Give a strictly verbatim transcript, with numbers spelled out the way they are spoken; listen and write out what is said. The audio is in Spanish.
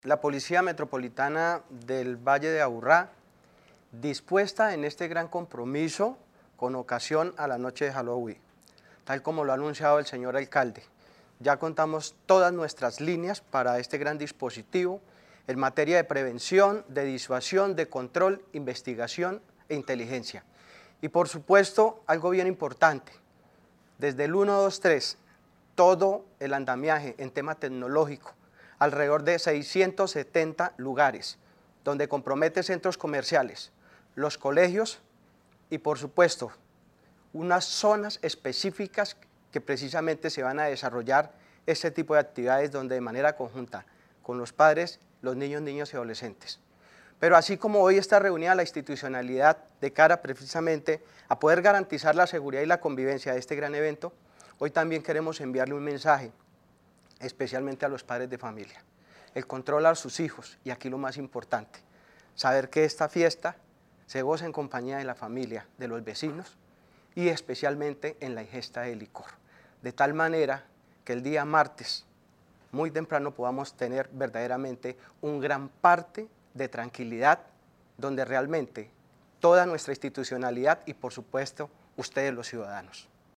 La Policía Metropolitana del Valle de Aburrá, dispuesta en este gran compromiso con ocasión a la noche de Halloween, tal como lo ha anunciado el señor alcalde. Ya contamos todas nuestras líneas para este gran dispositivo en materia de prevención, de disuasión, de control, investigación e inteligencia. Y por supuesto, algo bien importante, desde el uno dos tres, todo el andamiaje en tema tecnológico, alrededor de seiscientos setenta lugares, donde compromete centros comerciales, los colegios y por supuesto unas zonas específicas que precisamente se van a desarrollar este tipo de actividades donde de manera conjunta con los padres, los niños, niños y adolescentes. Pero así como hoy está reunida la institucionalidad de cara precisamente a poder garantizar la seguridad y la convivencia de este gran evento, hoy también queremos enviarle un mensaje especialmente a los padres de familia, el control a sus hijos y aquí lo más importante, saber que esta fiesta se goza en compañía de la familia, de los vecinos y especialmente en la ingesta de licor, de tal manera que el día martes muy temprano podamos tener verdaderamente un gran parte de tranquilidad donde realmente toda nuestra institucionalidad y por supuesto ustedes los ciudadanos